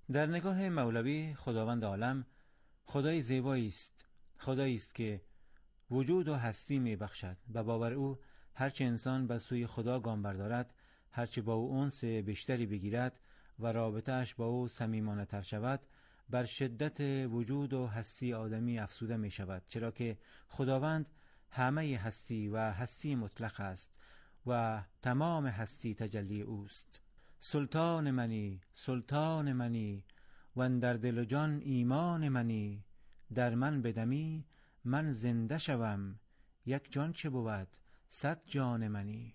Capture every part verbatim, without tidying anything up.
در نگاه مولوی خداوند عالم خدای زیبایی است، خدایی است که وجود و هستی می بخشد. و باور او هرچه انسان به سوی خدا گام بردارد، هرچه با او انس بیشتری بگیرد و رابطه‌اش با او صمیمانه تر شود، بر شدت وجود و هستی آدمی افزوده می شود، چرا که خداوند همه هستی و هستی مطلق است و تمام هستی تجلی اوست. سلطان منی، سلطان منی، و اندر دل و جان ایمان منی. در من بدمی من زنده شوم، یک جان چه بود صد جان منی.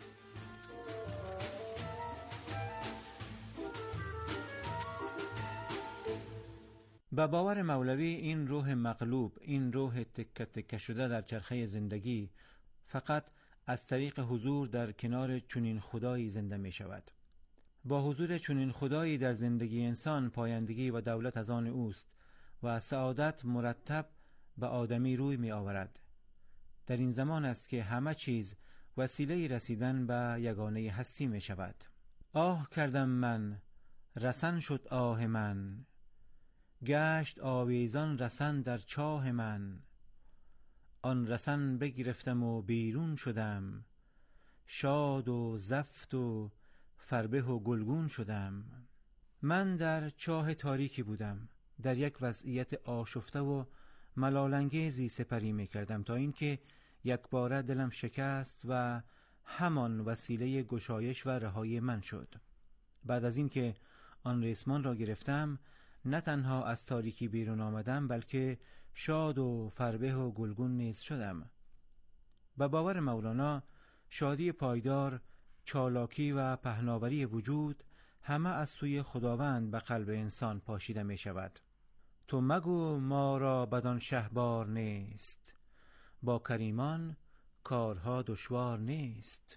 به باور مولوی این روح مغلوب، این روح تکه تکه شده در چرخه زندگی، فقط از طریق حضور در کنار چنین خدایی زنده می شود. با حضور چنین خدایی در زندگی انسان پایندگی و دولت از آن اوست و سعادت مرتب به آدمی روی می آورد. در این زمان است که همه چیز وسیله رسیدن به یگانه هستی می شود. آه کردم من، رسن شد آه من، گشت آویزان رسن در چاه من. آن رسن بگرفتم و بیرون شدم، شاد و زفت و فربه و گلگون شدم. من در چاه تاریکی بودم، در یک وضعیت آشفته و ملالانگیزی سپری می کردم، تا اینکه یک باره دلم شکست و همان وسیله گشایش و رهایی من شد. بعد از اینکه آن ریسمان را گرفتم، نه تنها از تاریکی بیرون آمدم، بلکه شاد و فربه و گلگون نیز شدم. به باور مولانا شادی پایدار، چالاکی و پهناوری وجود همه از سوی خداوند به قلب انسان پاشیده می شود. تو مگو ما را بدان شهبار نیست، با کریمان کارها دشوار نیست.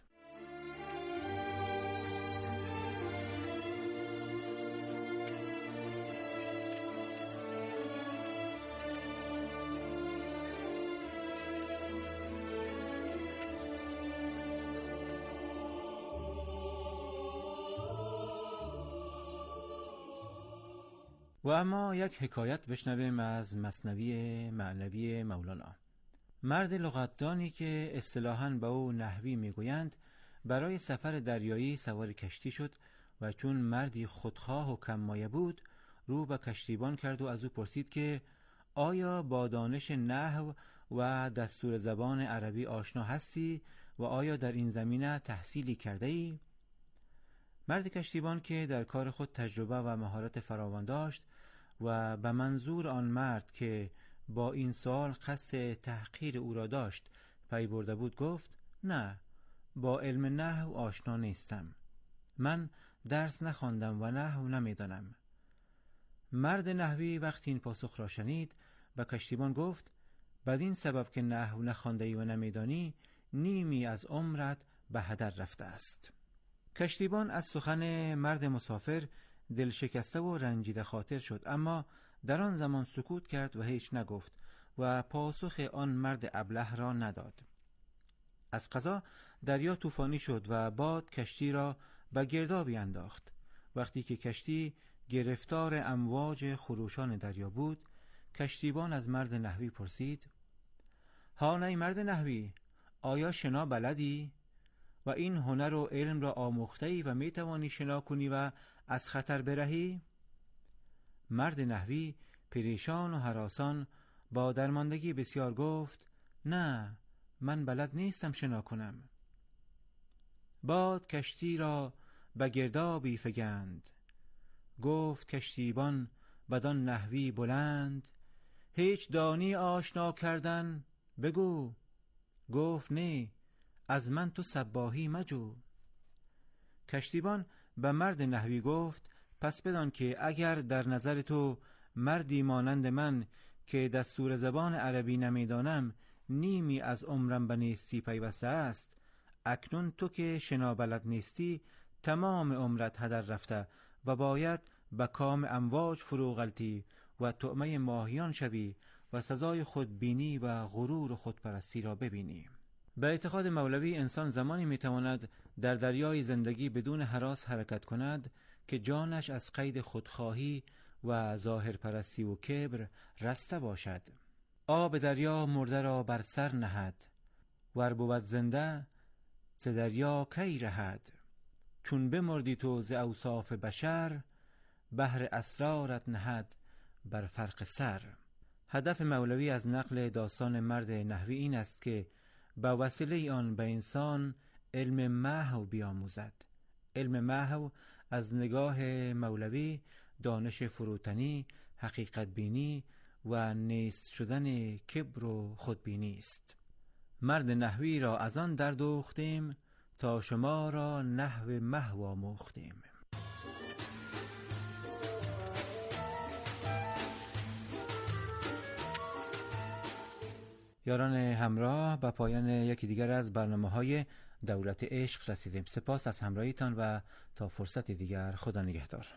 و اما یک حکایت بشنویم از مثنوی معنوی مولانا. مرد لغتدانی که اصطلاحاً به او نحوی میگویند، برای سفر دریایی سوار کشتی شد و چون مردی خودخواه و کم مایه بود، رو به کشتیبان کرد و از او پرسید که آیا با دانش نحو و دستور زبان عربی آشنا هستی و آیا در این زمینه تحصیلی کرده ای؟ مرد کشتیبان که در کار خود تجربه و مهارت فراوان داشت و به منظور آن مرد که با این سوال قصد تحقیر او را داشت پی برده بود، گفت نه، با علم نحو آشنا نیستم، من درس نخواندم و نحو نمیدانم. مرد نحوی وقتی این پاسخ را شنید به کشتیبان گفت بدین سبب که نحو نخوانده ای و نمیدانی، نیمی از عمرت به هدر رفته است. کشتیبان از سخن مرد مسافر دل شکسته و رنجیده خاطر شد، اما در آن زمان سکوت کرد و هیچ نگفت و پاسخ آن مرد ابله را نداد. از قضا دریا طوفانی شد و باد کشتی را به گردابی انداخت. وقتی که کشتی گرفتار امواج خروشان دریا بود، کشتیبان از مرد نحوی پرسید هان ای مرد نحوی، آیا شنا بلدی؟ و این هنر و علم را آموخته‌ای و می توانی شنا کنی و از خطر برهی؟ مرد نحوی پریشان و هراسان با درماندگی بسیار گفت نه، من بلد نیستم شنا کنم. باد کشتی را به گردابی فگند، گفت کشتیبان بدان نحوی بلند، هیچ دانی آشنا کردن بگو. گفت نه، از من تو سباهی مجو. کشتیبان به مرد نحوی گفت پس بدان که اگر در نظر تو مردی مانند من که دستور زبان عربی نمیدانم نیمی از عمرم به نیستی پیوسته است، اکنون تو که شنا بلد نیستی تمام عمرت هدر رفته و باید به کام امواج فرو غلطی و طعمه ماهیان شوی و سزای خودبینی و غرور خودپرستی را ببینی. به اعتقاد مولوی انسان زمانی میتواند در دریای زندگی بدون هراس حرکت کند که جانش از قید خودخواهی و ظاهرپرستی و کبر رسته باشد. آب دریا مرده را بر سر نهد، ور بود زنده ز دریا کی رهد. چون بمردی تو ز اوصاف بشر، بحر اسرارت نهد بر فرق سر. هدف مولوی از نقل داستان مرد نحوی این است که با وسیله آن به انسان علم محو بیاموزد. علم محو از نگاه مولوی دانش فروتنی، حقیقت بینی و نیست شدن کبر و خودبینی است. مرد نحوی را از آن دردوختیم، تا شما را نحو محو آموختیم. یاران همراه، به پایان یکی دیگر از برنامه‌های دولت عشق رسیدیم. سپاس از همراهیتان و تا فرصت دیگر، خدا نگهدار.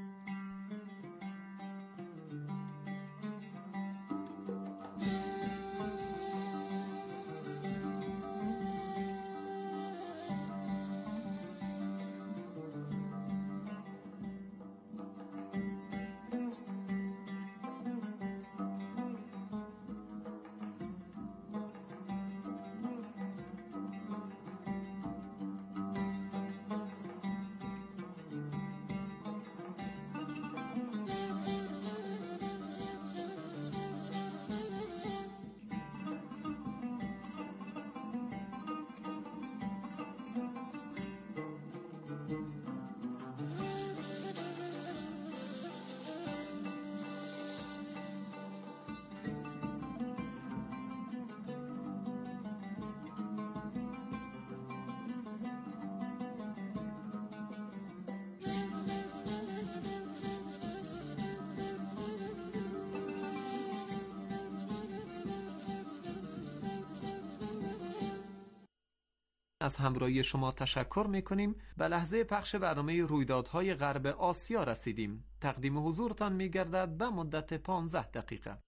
از همراهی شما تشکر میکنیم. به لحظه پخش برنامه رویدادهای غرب آسیا رسیدیم. تقدیم حضورتان میگردد به مدت پانزده دقیقه.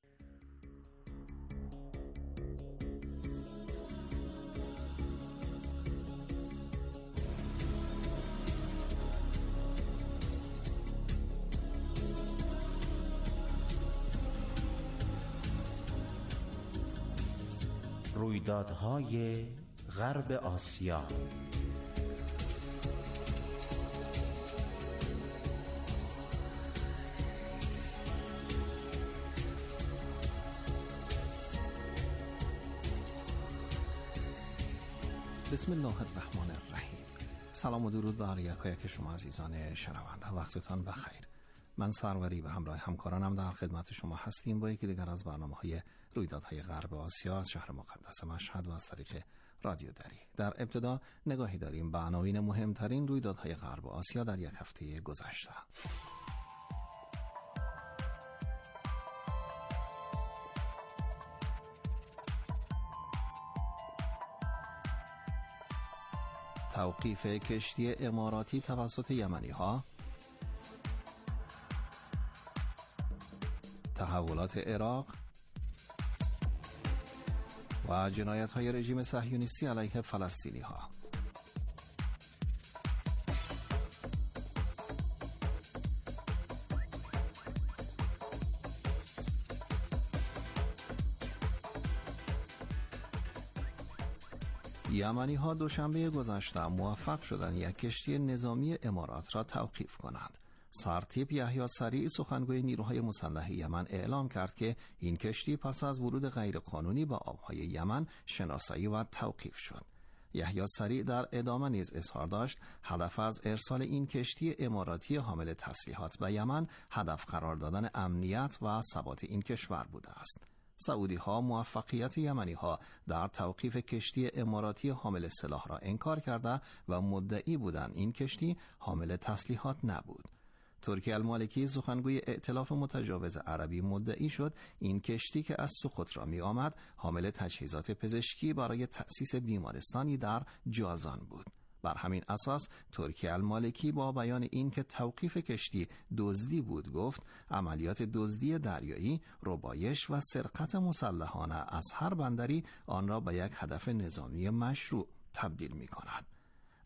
رویدادهای غرب آسیا. بسم الله الرحمن الرحیم. سلام و درود بر یکایک شما عزیزان شنونده. وقتتان بخیر. من سروری به همراه همکارانم در خدمت شما هستیم با یکی دیگر از برنامه‌های رویدادهای غرب آسیا از شهر مقدس مشهد و از طریق رادیو دری. در ابتدا نگاهی داریم به عناوین مهمترین رویدادهای غرب آسیا در یک هفته گذشته. توقیف کشتی اماراتی توسط یمنی ها، تحولات عراق و جنایت های رژیم صهیونیستی علیه فلسطینی ها. یمنی ها دوشنبه گذشته موفق شدند یک کشتی نظامی امارات را توقیف کنند. سرتیپ یحیی سریع سخنگوی نیروهای مسلح یمن اعلام کرد که این کشتی پس از ورود غیرقانونی به آبهای یمن شناسایی و توقیف شد. یحیی سریع در ادامه نیز اظهار داشت هدف از ارسال این کشتی اماراتی حامل تسلیحات به یمن هدف قرار دادن امنیت و ثبات این کشور بوده است. سعودی ها موفقیت یمنی ها در توقیف کشتی اماراتی حامل سلاح را انکار کرده و مدعی بودند این کشتی حامل تسلیحات نبود. ترکی المالکی سخنگوی ائتلاف متجاوز عربی مدعی شد این کشتی که از سقوط را می آمد حامل تجهیزات پزشکی برای تأسیس بیمارستانی در جازان بود. بر همین اساس ترکی المالکی با بیان این که توقیف کشتی دزدی بود گفت عملیات دزدی دریایی، ربایش و سرقت مسلحانه از هر بندری آن را به یک هدف نظامی مشروع تبدیل می کند.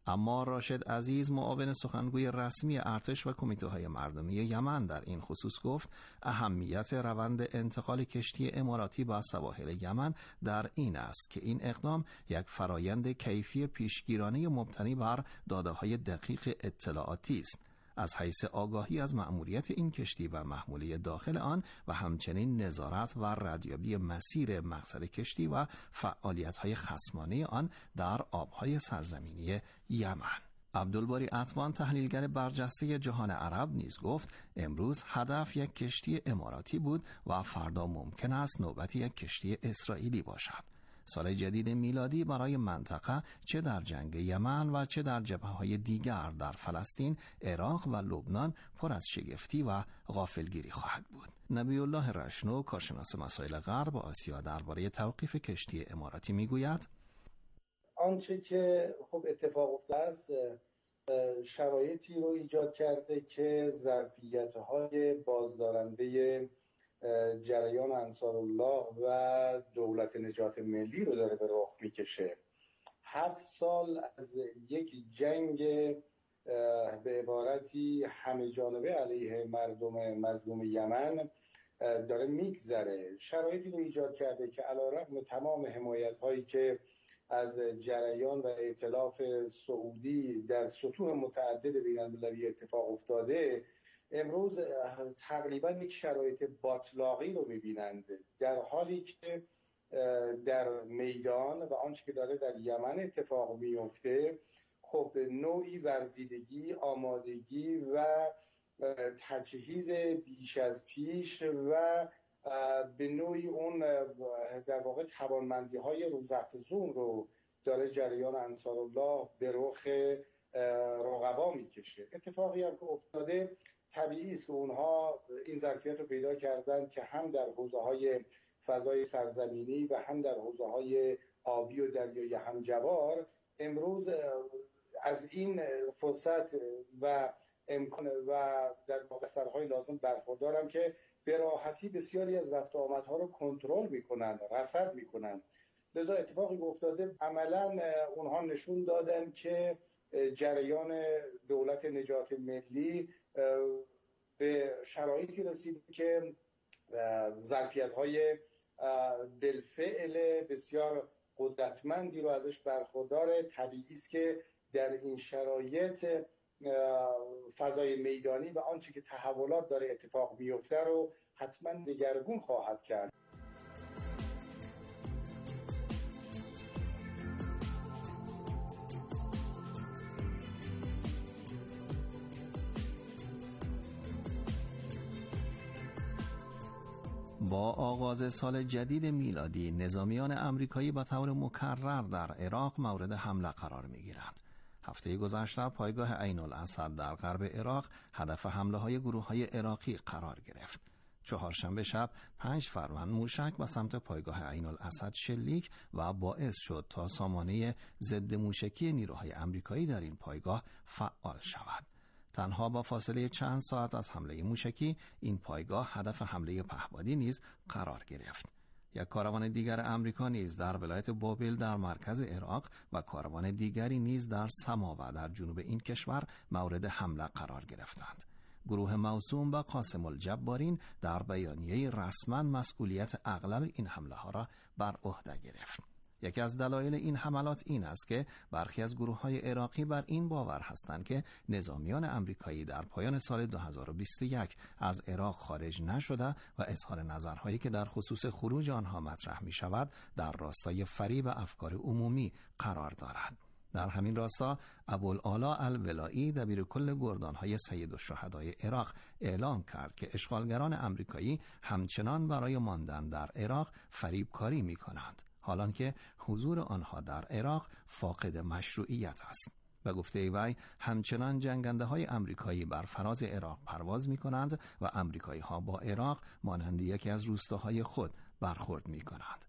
اما راشد عزیز، معاون سخنگوی رسمی ارتش و کمیته‌های مردمی یمن، در این خصوص گفت اهمیت روند انتقال کشتی اماراتی با سواحل یمن در این است که این اقدام یک فرایند کیفی پیشگیرانه مبتنی بر داده‌های دقیق اطلاعاتی است، از حیث آگاهی از مأموریت این کشتی و محموله داخل آن و همچنین نظارت و ردیابی مسیر مقصد کشتی و فعالیت‌های خصمانه آن در آب‌های سرزمینی یمن. عبدالباری عطمان، تحلیلگر برجسته جهان عرب، نیز گفت امروز هدف یک کشتی اماراتی بود و فردا ممکن است نوبت یک کشتی اسرائیلی باشد. سال جدید میلادی برای منطقه، چه در جنگ یمن و چه در جبهه‌های دیگر در فلسطین، عراق و لبنان، پر از شگفتی و غافلگیری خواهد بود. نبی الله رشنو، کارشناس مسائل غرب و آسیا، درباره توقیف کشتی اماراتی میگوید آنچه که خب اتفاق افتاده است شرایطی رو ایجاد کرده که ظرفیت‌های بازدارنده جریان انصارالله و دولت نجات ملی رو داره به رخ میکشه. هفت سال از یک جنگ به عبارتی همه جانبه علیه مردم مظلوم یمن داره میگذره. شرایطی رو ایجاد کرده که علیرغم تمام حمایت هایی که از جریان و ائتلاف سعودی در سطوح متعدد بین المللی اتفاق افتاده، امروز تقریبا یک شرایط باطلاقی رو میبینند، در حالی که در میدان و آنچه که داره در یمن اتفاق میفته خب نوعی ورزیدگی، آمادگی و تجهیز بیش از پیش و به نوعی اون در واقع توانمندی های روزافزون رو داره جریان انصارالله به رخ رقبا میکشه. اتفاقی هم که افتاده طبیعی است که اونها این ظرفیت رو پیدا کردن که هم در حوزه‌های فضای سرزمینی و هم در حوزه‌های آبی و دریایی همجوار امروز از این فرصت و امکان و در واقع سرهای لازم برخوردارم که به راحتی بسیاری از رفت و آمدها رو کنترل میکنن، رصد میکنن. لذا اتفاقی که افتاده عملا اونها نشون دادن که جریان دولت نجات ملی به شرایطی رسید که ظرفیت‌های بالفعل بسیار قدرتمندی رو ازش برخورداره. طبیعی است که در این شرایط فضای میدانی و آنچه که تحولات داره اتفاق میفته رو حتما دگرگون خواهد کرد. با آغاز سال جدید میلادی، نظامیان امریکایی به طور مکرر در عراق مورد حمله قرار می‌گیرند. هفته گذشته پایگاه عین الاسد در غرب عراق هدف حمله های گروه های عراقی قرار گرفت. چهارشنبه شب پنج فروند موشک به سمت پایگاه عین الاسد شلیک و باعث شد تا سامانه ضد موشکی نیروهای امریکایی در این پایگاه فعال شود. تنها با فاصله چند ساعت از حمله موشکی، این پایگاه هدف حمله پهپادی نیز قرار گرفت. یک کاروان دیگر امریکا نیز در ولایت بابل در مرکز عراق و کاروان دیگری نیز در سما و در جنوب این کشور مورد حمله قرار گرفتند. گروه موسوم به قاسم الجبارین در بیانیه رسما مسئولیت اغلب این حمله ها را بر عهده گرفت. یکی از دلایل این حملات این است که برخی از گروه‌های عراقی بر این باور هستند که نظامیان امریکایی در پایان سال دو هزار و بیست و یک از عراق خارج نشده و اظهار نظرهایی که در خصوص خروج آنها مطرح می شود در راستای فریب افکار عمومی قرار دارد. در همین راستا ابوالعلا الولایی، دبیرکل گردانهای سید الشهدای عراق، اعلام کرد که اشغالگران امریکایی همچنان برای ماندن در عراق فریبکاری می کنند، حالان که حضور آنها در عراق فاقد مشروعیت است. و گفته وی همچنان جنگنده های امریکایی بر فراز عراق پرواز می کنند و امریکایی ها با عراق مانند یکی از روستاهای خود برخورد می کنند.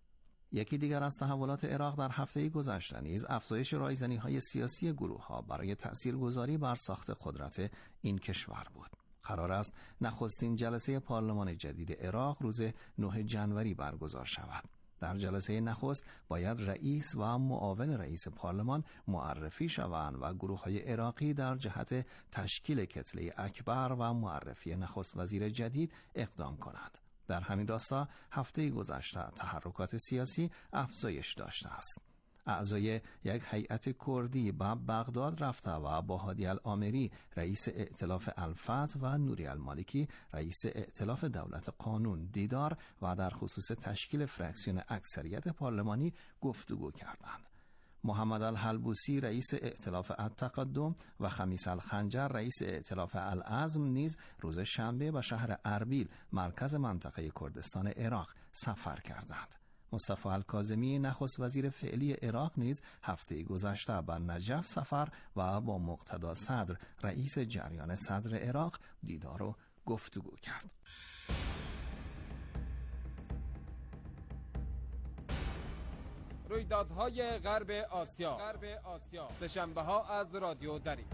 یکی دیگر از تحولات عراق در هفته گذشته نیز افزایش رایزنی های سیاسی گروه ها برای تاثیرگذاری بر ساخت قدرت این کشور بود. قرار است نخستین جلسه پارلمان جدید عراق روز نه ژانویه برگزار شود. در جلسه نخست باید رئیس و معاون رئیس پارلمان معرفی شوند و گروه‌های عراقی در جهت تشکیل کتله اکبر و معرفی نخست وزیر جدید اقدام کنند. در همین راستا هفته گذشته تحرکات سیاسی افزایش داشته است. اعضای یک هیئت کردی به بغداد رفته و با هادی العامری رئیس ائتلاف الفتح و نوری المالکی رئیس ائتلاف دولت قانون دیدار و در خصوص تشکیل فرکسیون اکثریت پارلمانی گفتگو کردند. محمد الحلبوسی رئیس ائتلاف التقدم و خمیس الخنجر رئیس ائتلاف العزم نیز روز شنبه به شهر اربیل مرکز منطقه کردستان عراق سفر کردند. مصطفی الکاظمی نخست وزیر فعلی عراق نیز هفته گذشته به نجف سفر و با مقتدا صدر رئیس جریان صدر عراق دیدار و گفتگو کرد. رویدادهای غرب آسیا سه‌شنبه‌ها از رادیو دری.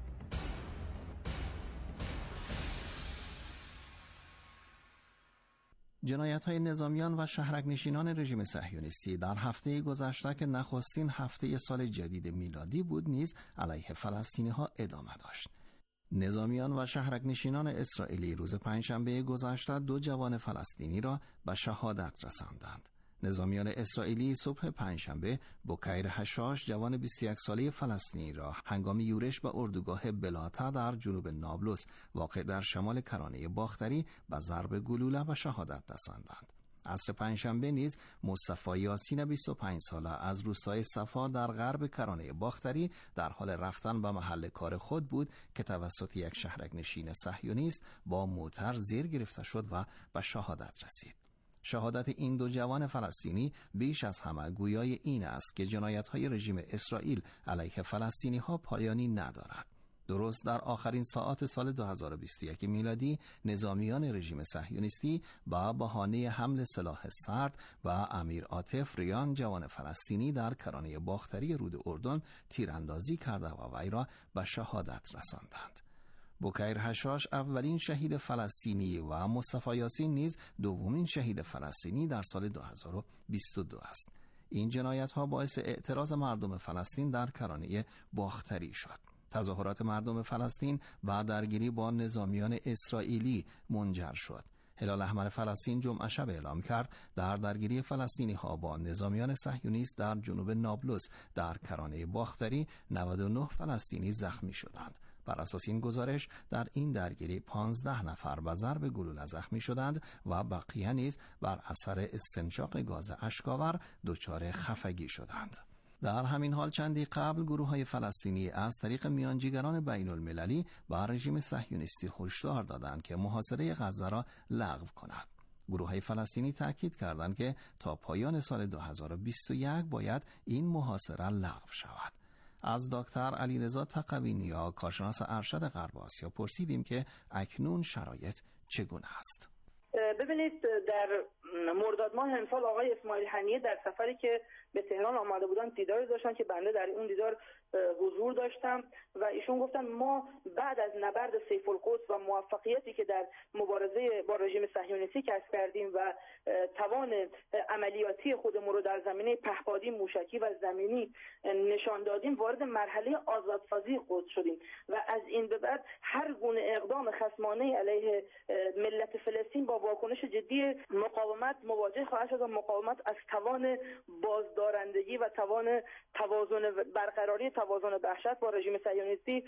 جنایت‌های نظامیان و شهرک‌نشینان رژیم صهیونیستی در هفته گذشته که نخستین هفته سال جدید میلادی بود نیز علیه فلسطینی‌ها ادامه داشت. نظامیان و شهرک‌نشینان اسرائیلی روز پنجشنبه گذشته دو جوان فلسطینی را به شهادت رساندند. نظامیان اسرائیلی صبح پنجشنبه بوکیر حشاش جوان بیست و یک ساله فلسطینی را هنگام یورش به اردوگاه بلاتا در جنوب نابلس واقع در شمال کرانه باختری به ضرب گلوله به شهادت رساندند. عصر پنجشنبه نیز مصطفی یاسین بیست و پنج ساله از روستای صفا در غرب کرانه باختری در حال رفتن به محل کار خود بود که توسط یک شهرک‌نشین صهیونیست با موتر زیر گرفته شد و به شهادت رسید. شهادت این دو جوان فلسطینی بیش از همه گویای این است که جنایت‌های رژیم اسرائیل علیه فلسطینی‌ها پایانی ندارد. درست در آخرین ساعات سال دو هزار و بیست و یک میلادی نظامیان رژیم صهیونیستی با بهانه حمل سلاح سرد و امیر عاطف ریان جوان فلسطینی در کرانه باختری رود اردن تیراندازی کرده و وی را به شهادت رساندند. بوکیر حشاش اولین شهید فلسطینی و مصطفی یاسین نیز دومین شهید فلسطینی در سال دو هزار و بیست و دو است. این جنایت‌ها باعث اعتراض مردم فلسطین در کرانه باختری شد. تظاهرات مردم فلسطین و درگیری با نظامیان اسرائیلی منجر شد. هلال احمر فلسطین جمعه شب اعلام کرد در درگیری فلسطینی‌ها با نظامیان صهیونیست در جنوب نابلس در کرانه باختری نود و نه فلسطینی زخمی شدند. بر اساس این گزارش در این درگیری پانزده نفر به ضرب گلوله زخمی شدند و بقیه نیز بر اثر استنشاق گاز اشک‌آور دچار خفگی شدند. در همین حال چندی قبل گروه‌های فلسطینی از طریق میانجیگران بین المللی با رژیم صهیونیستی هشدار دادند که محاصره غزه را لغو کند. گروه‌های فلسطینی تاکید کردند که تا پایان سال دو هزار و بیست و یک باید این محاصره لغو شود. از دکتر علیرضا تقوی‌نیا کارشناس ارشد غرب آسیا پرسیدیم که اکنون شرایط چگونه است. ببینید در مرداد ماه امسال آقای اسماعیل هنیه در سفری که به تهران آمده بودن دیداری داشتن که بنده در اون دیدار حضور داشتم و ایشون گفتن ما بعد از نبرد سیف القدس و موفقیتی که در مبارزه با رژیم صهیونیستی کسب کردیم و توان عملیاتی خودمون رو در زمینه پهپادی موشکی و زمینی نشان دادیم وارد مرحله آزادسازی قدس شدیم و از این به بعد هر گونه اقدام خصمانه علیه ملت فلسطین با واکنش جدی مقاومت مواجه خواهد شد و مقاومت از توان بازدارندگی و توان توازن برقراری توازن وحشت با رژیم صهیونیستی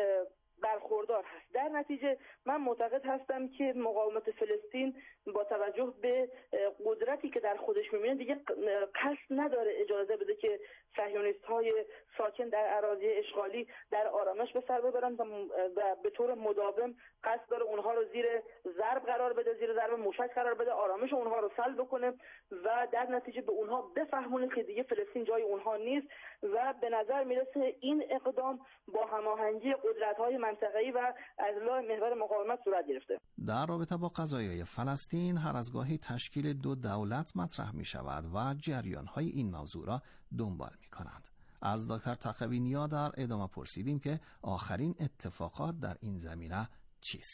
برخوردار هست. در نتیجه من معتقد هستم که مقاومت فلسطین با توجه به قدرتی که در خودش می‌بینه دیگه قصد نداره اجازه بده که صهیونیست‌های ساکن در اراضی اشغالی در آرامش به سر ببرن و به طور مداوم قصد داره اونها رو زیر ضرب قرار بده، زیر ضرب موشک قرار بده، آرامش اونها رو سلب کنه و در نتیجه به اونها بفهمونه که دیگه فلسطین جای اونها نیست و به نظر میرسه این اقدام با هماهنگی قدرت‌های منطقه‌ای و از لای محور مقاومت صورت گرفته. در رابطه با قضایای فلسطین هر از گاهی تشکیل دو دولت مطرح می شود و جریان‌های این موضوع را دنبال می کنند. از دکتر تقوی‌نیا در ادامه پرسیدیم که آخرین اتفاقات در این زمینه چیست؟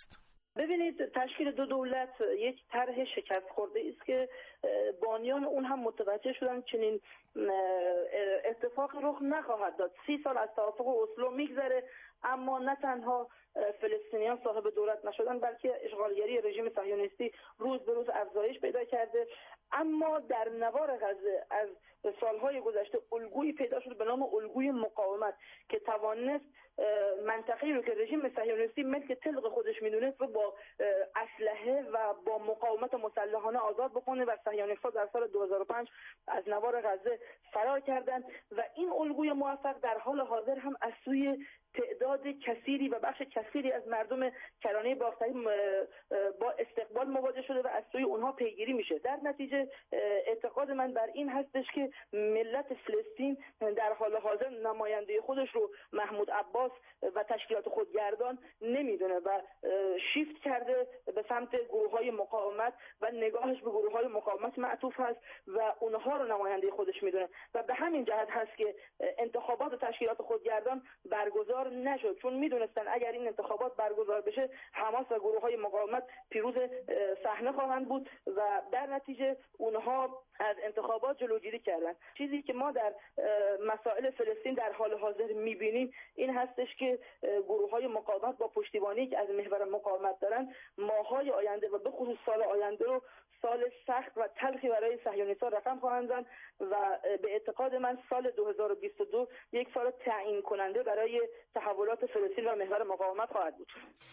ببینید، تشکیل دو دولت یک طرح شکست خورده است که بانیان اون هم متوجه شدن چنین اتفاق رخ نخواهد داد. سی سال از توافق اسلو میگذره، اما نه تنها فلسطینیان صاحب دولت نشدن، بلکه اشغالگری رژیم صهیونیستی روز به روز افزایش پیدا کرده. اما در نوار غزه از سالهای گذشته الگویی پیدا شد به نام الگوی مقاومت که توانست منطقه‌ای رو که رژیم صهیونیستی ملک طلق خودش میدونست رو با اسلحه و با مقاومت مسلحانه آزاد بکنه و صهیونیست‌ها در سال دو هزار و پنج از نوار غزه فرار کردند و این الگوی موفق در حال حاضر هم از سوی تعداد کثیری و بخش کثیری از مردم کرانه باختری با استقبال مواجه شده و از سوی اونها پیگیری میشه. در نتیجه اعتقاد من بر این هستش که ملت فلسطین در حال حاضر نماینده خودش رو محمود عباس و تشکیلات خودگردان نمیدونه و شیفت کرده به سمت گروه‌های مقاومت و نگاهش به گروه‌های مقاومت معطوف هست و اونها رو نماینده خودش میدونه و به همین جهت هست که انتخابات تشکیلات خودگردان برگزار نشد، چون میدونستن اگر این انتخابات برگزار بشه حماس و گروه‌های مقاومت پیروز صحنه خواهند بود و در نتیجه اونها از انتخابات جلوگیری کردن. چیزی که ما در مسائل فلسطین در حال حاضر میبینیم این هستش که گروه‌های مقاومت با پشتیبانی که از محور مقاومت دارن ماه‌های آینده و به خصوص سال آینده رو سال سخت و تلخی برای صهیونیست‌ها رقم خواهند زد و به اعتقاد من سال دو هزار و بیست و دو یک سال تعیین کننده برای تحولات فلسطین و محور مقاومت خواهد بود.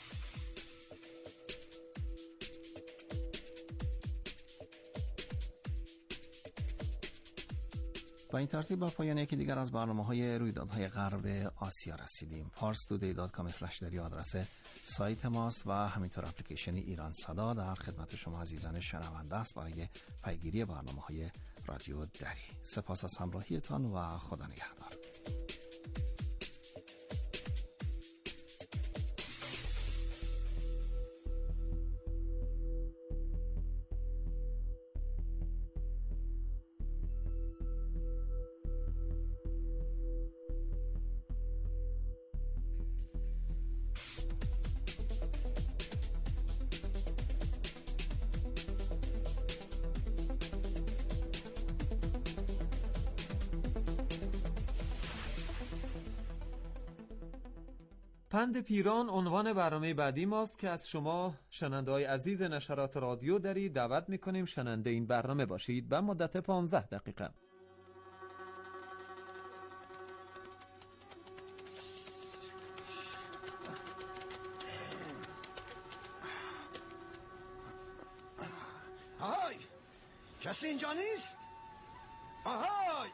با این ترتیب با پایان یکی دیگر از برنامه‌های رویدادهای غرب آسیا رسیدیم. پارس تودی دات کام اسلش دری آدرس سایت ماست و همینطور اپلیکیشن ایران صدا در خدمت شما عزیزان شنونده است برای پیگیری برنامه‌های رادیو دری. سپاس از همراهیتان و خدا نگهدار. پند پیران عنوان برنامه بعدی ماست که از شما شنونده‌های عزیز نشرات رادیو دری دعوت می‌کنیم شنونده این برنامه باشید به مدت پانزده دقیقه. آهای کسی اینجا نیست؟ آهای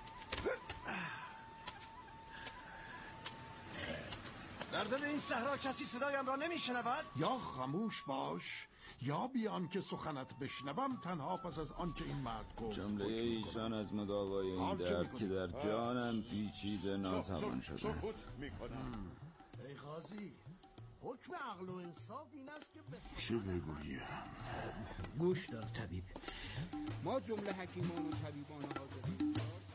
در دل این صحرا کسی صدایم را نمیشنود؟ یا خاموش باش یا بیان که سخنت بشنوم تنها پس از آنچه این مرد گفت. جمله ایشان از مداوای این درد که در جانم پیچیده ناتوان شده. سکوت میکنم. ای قاضی، حکم عقل و انصاف این است که بس... چه بگویم؟ گوش دار طبیب، ما جمله حکیمان و طبیبان حاضرین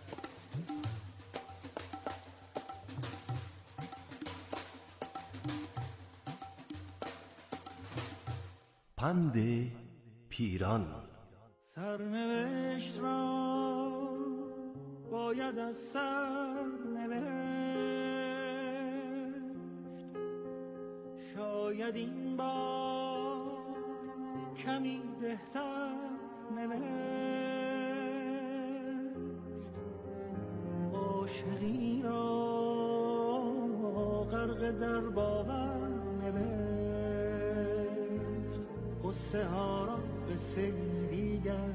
پند پیران. سرنوشت را باید از سر نوشت، شاید این بار کمی بهتر نوشت، عاشقی را غرق در باور نوشت، قصه ها را به سری دیگر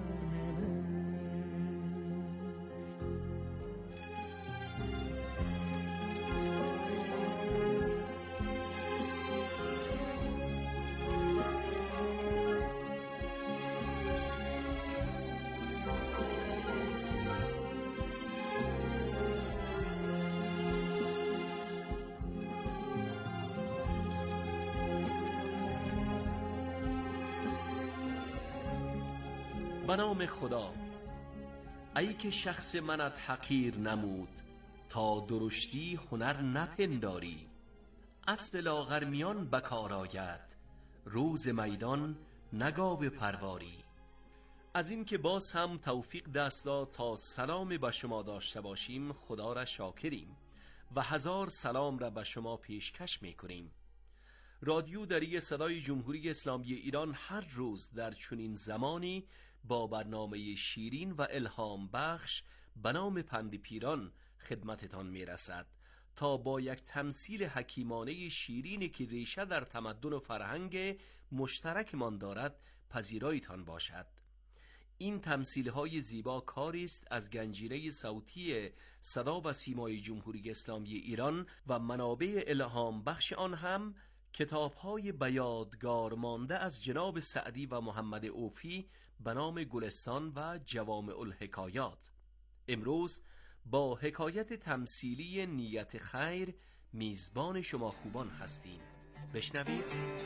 به نام خدا. ای که شخص منت حقیر نمود، تا درشتی هنر نپنداری، اسب لاغر میان بکار آید، روز میدان نگاو پرواری. از این که باز هم توفیق دست داد تا سلام به شما داشته باشیم خدا را شاکریم و هزار سلام را به شما پیشکش میکنیم. رادیو دری صدای جمهوری اسلامی ایران هر روز در چنین زمانی با برنامه شیرین و الهام بخش به نام پند پیران خدمتتان میرسد تا با یک تمثیل حکیمانه شیرینی که ریشه در تمدن و فرهنگ مشترکمان دارد پذیرایتان باشد. این تمثیل‌های زیبا کاری است از گنجینه صوتی صدا و سیمای جمهوری اسلامی ایران و منابع الهام بخش آن هم کتاب‌های به یادگار مانده از جناب سعدی و محمد اوفی به نام گلستان و جوامع الحکایات. امروز با حکایت تمثیلی نیت خیر میزبان شما خوبان هستیم. بشنوید.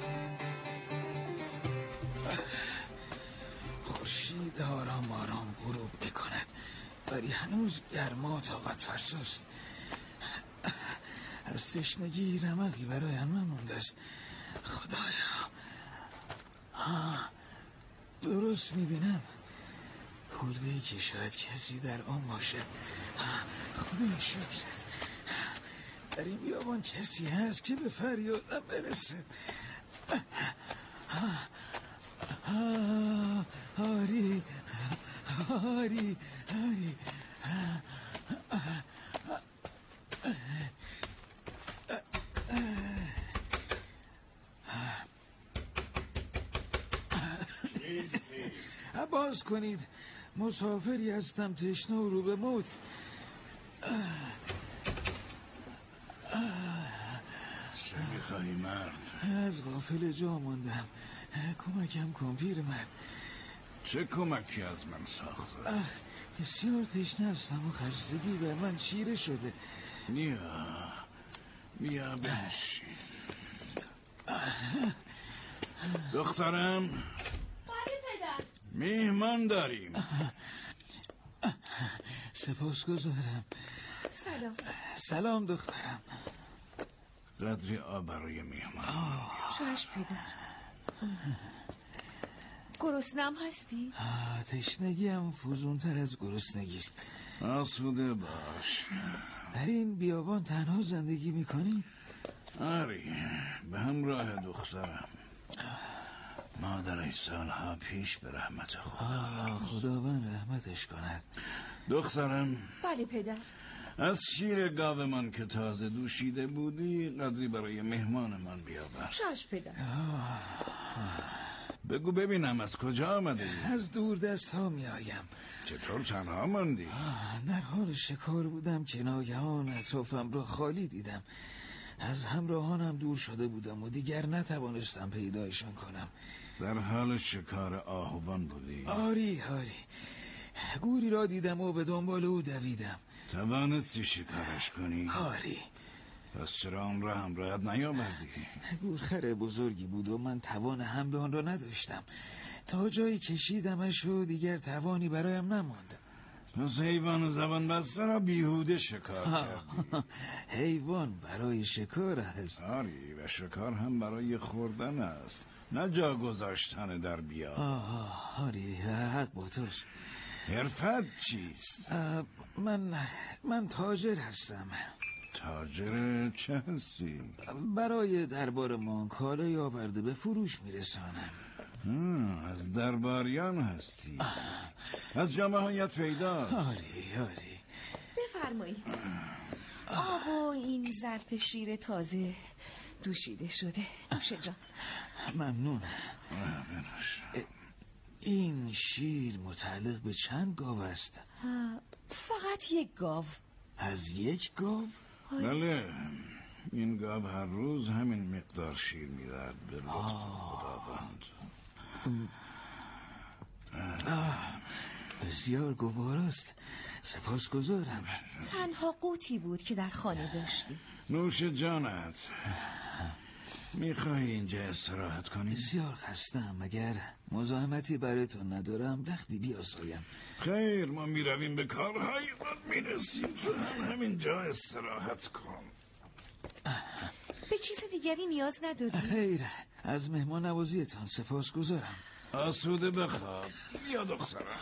خورشید آرام آرام غروب میکند ولی هنوز گرما طاقت فرساست. از تشنگی رمقی برایم نمونده است. خدایا آه درست میبینم کلبه‌ای که شاید کسی در آن باشد. خدای شکرت در این بیابان کسی هست که به فریادم برسد. آری آری آری باز کنید، مسافری هستم تشنه و رو به موت. چه میخوایی مرد؟ از غافل جا موندم، کمکم کن پیر مرد. چه کمکی از من ساخته؟ بسیار تشنه هستم و خستگی به من چیره شده. بیا بیا بنشین. دخترم میهمان داریم. سپاس گذارم. سلام. سلام دخترم. قدری آب برای میهمان. چشم پدر. گرسنم هستی؟ تشنگیم فزونتر از گرسنگیست. آسوده باش. در این بیابان تنها زندگی میکنی؟ آری، به همراه دخترم. مادرش سالها پیش به رحمت خدا. خداوند رحمتش کند. دخترم. بله پدر. از شیر گاو من که تازه دوشیده بودی قدری برای مهمان من بیاور. چشم پدر. بگو ببینم از کجا آمده ای؟ از دور دست ها می آیم. چطور تنها ماندی؟ در حال شکار بودم که ناگهان اطرافم را خالی دیدم. از همراهانم دور شده بودم و دیگر نتوانستم پیدایشان کنم. در حال شکار آهوان بودی؟ آری آری، گوری را دیدم و به دنبال او دویدم. توانستی شکارش کنی؟ آری. پس چرا آن را همراهت نیاوردی؟ گورخر بزرگی بود و من توان هم به آن را نداشتم. تا جایی کشیدمش و دیگر توانی برایم نماند. پس حیوان زبان بسته را بیهوده شکار کردی. حیوان برای شکار است. آری، و شکار هم برای خوردن است، نه جا گذاشتن در بیاد. آه آری، حق با توست. حرفت چیست؟ من من تاجر هستم. تاجر چه هستی؟ برای دربار ما کالای آورده به فروش میرسانم. از درباریان هستی؟ از جامعهایت پیداست. آری آری. بفرمایید. آب و این ظرف شیر تازه دوشیده شده. نوشه جان. ممنونم. بنوش. این شیر متعلق به چند گاو است؟ فقط یک گاو. از یک گاو؟ بله، این گاو هر روز همین مقدار شیر میدهد به لطف خداوند. بسیار گوارست، سپاس گذارم. تنها قوتی بود که در خانه داشتی. نوش جانت. میخوای اینجا استراحت کنی؟ بسیار خستم، مگر مزاحمتی برای تو ندارم؟ وقتی بیاسایم. خیر، ما میرویم به کارهای من میرسیم، تو هم همینجا استراحت کن. به چیز دیگری نیاز نداری؟ خیر، از مهمان نوازیتان سپاس گذارم. آسوده بخواب. بیا دخترم.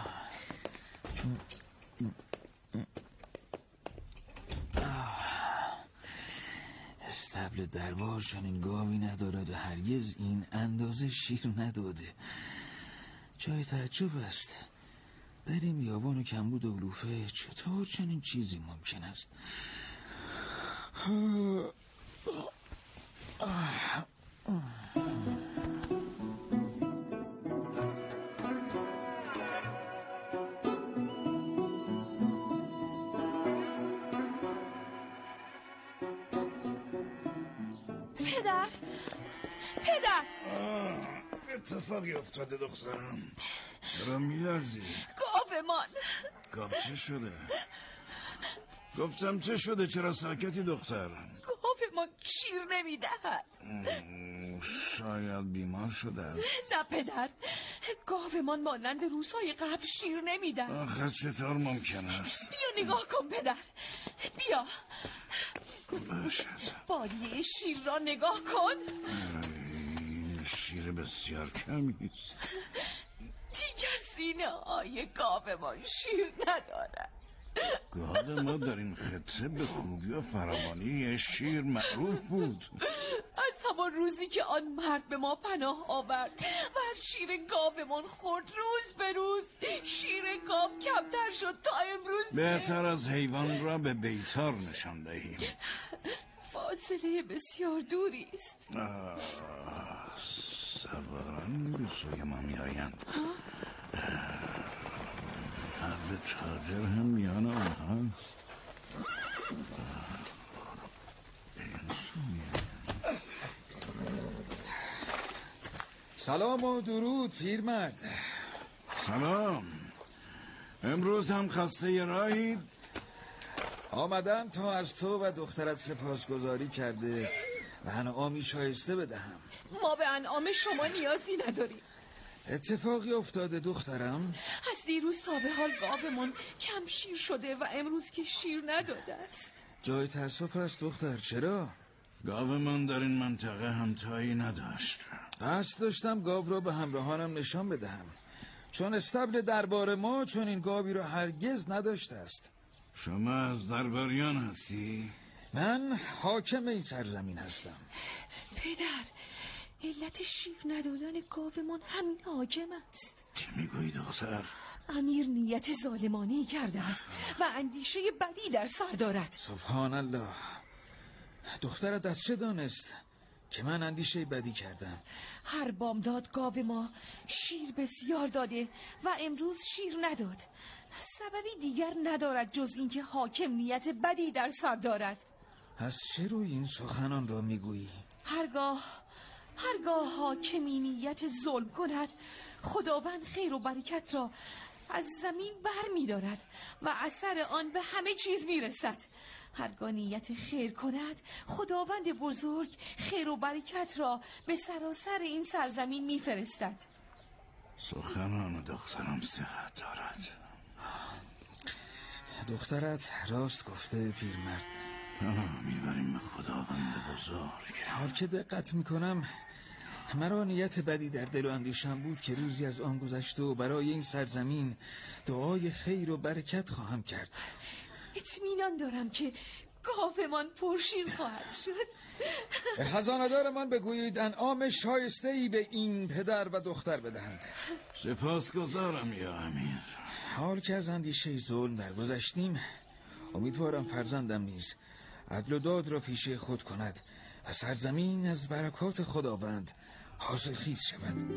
استبل دربار چنین گاوی ندارد و هرگز این اندازه شیر نداده. جای تعجب است. در این بیابان و کمبود و علوفه چطور چنین چیزی ممکن است؟ پدر پدر اتفاقی افتاده دخترم. چرا میلرزی؟ گاومان. گاو چه شده؟ گفتم چه شده؟ چرا ساکتی دختر؟ گاومان شیر نمیدهد. شاید بیمار شده است. نه پدر، گاومان مانند روزهای قبل شیر نمیدهد. آخر چطور ممکن است؟ بیا نگاه کن پدر، بیا. باشد. بادیه شیر را نگاه کن. این شیر بسیار کمی است. دیگر سینه های گاومان شیر ندارد. گاو ما در این خطه به خوبی و فراوانی شیر معروف بود. از همان روزی که آن مرد به ما پناه آورد و از شیر گاومان خورد، روز به روز شیر گاو کمتر شد تا امروز. بهتر از حیوان را به بیتار نشان دهیم. فاصله بسیار دوری است. سواران به سوی ما می آیند. مرد تاجر هم میان آن هست. سلام و درود پیرمرد. سلام. امروز هم خسته راهید؟ آمدم تا از تو و دخترت سپاسگزاری کرده و انعامی شایسته بدهم. ما به انعام شما نیازی نداریم. اتفاقی افتاده دخترم؟ از دیروز تا به حال گاومان کم شیر شده و امروز که شیر نداده است. جای تأسف است دختر. چرا؟ گاو من در این منطقه همتایی نداشت. قصد داشتم گاو را به همراهانم نشان بدهم، چون استبل دربار ما چون این گاوی را هرگز نداشته است. شما از درباریان هستی؟ من حاکم این سرزمین هستم. پدر، علت شیر ندادن گاومان همین حاکم است. چه میگویی دختر؟ امیر نیت ظالمانه‌ای کرده است و اندیشه بدی در سر دارد. سبحان الله. دخترت از چه دانست که من اندیشه بدی کردم؟ هر بامداد گاو ما شیر بسیار داده و امروز شیر نداد. سببی دیگر ندارد جز اینکه حاکم نیت بدی در سر دارد. از چه روی این سخنان را میگویی؟ هرگاه هرگاه حاکمی نیت ظلم کند، خداوند خیر و برکت را از زمین بر می دارد و اثر آن به همه چیز می رسد. هرگاه نیت خیر کند، خداوند بزرگ خیر و برکت را به سراسر این سرزمین می فرستد. سخنان دخترم صحت دارد. دخترت راست گفته پیرمرد. پناه میبریم به خداوند بزرگ. حال که دقت میکنم مرا نیت بدی در دل و اندیشم بود که روزی از آن گذشته و برای این سرزمین دعای خیر و برکت خواهم کرد. اطمینان دارم که گاومان پرشیر خواهد شد. به خزانه‌دار من بگویید انعام شایسته ای به این پدر و دختر بدهند. سپاسگزارم یا امیر. حال که از اندیشه ظلم درگذشتیم، امیدوارم فرزندم نیز عدل و داد را پیشه خود کند و سرزمین از برکات خداوند حاصل خیز شود.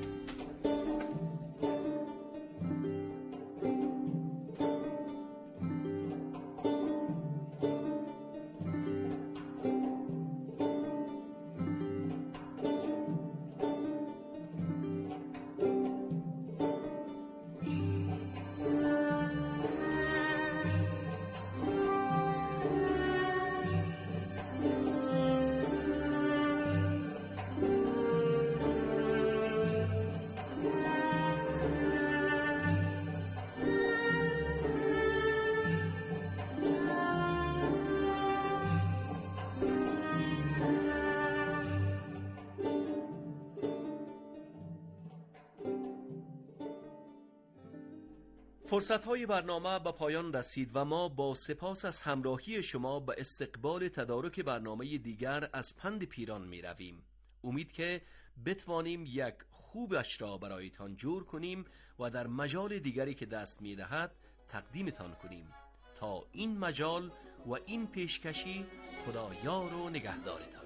فرصت‌های برنامه به پایان رسید و ما با سپاس از همراهی شما به استقبال تدارک برنامه دیگر از پند پیران می رویم. امید که بتوانیم یک خوبش را برایتان جور کنیم و در مجال دیگری که دست می دهد تقدیمتان کنیم. تا این مجال و این پیشکشی، خدا یار و نگهدارتان.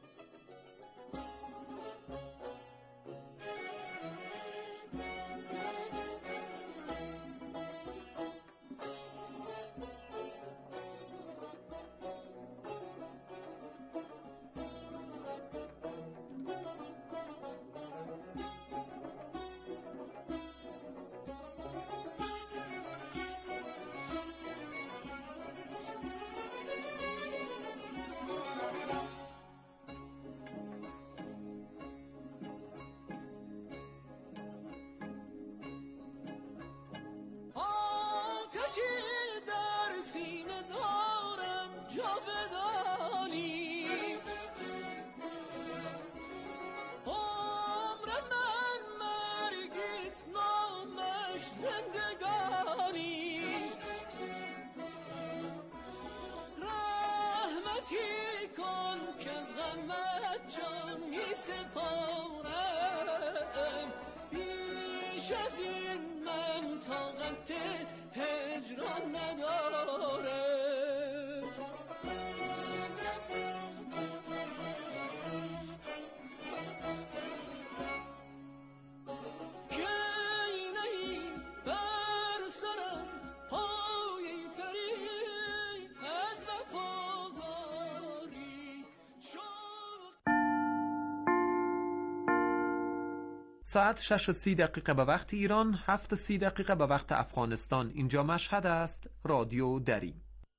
در سینه دارم جاودانی، عمر من مرگیست نامش زندگانی، رحمتی کن که از غمت جان می سپارم، بیش از این من طاقت هجران نداره. که نهی بر سرم پای پری از وفاداری شد. ساعت شش و سی دقیقه به وقت ایران، هفت و سی دقیقه به وقت افغانستان. اینجا مشهد است، رادیو دری.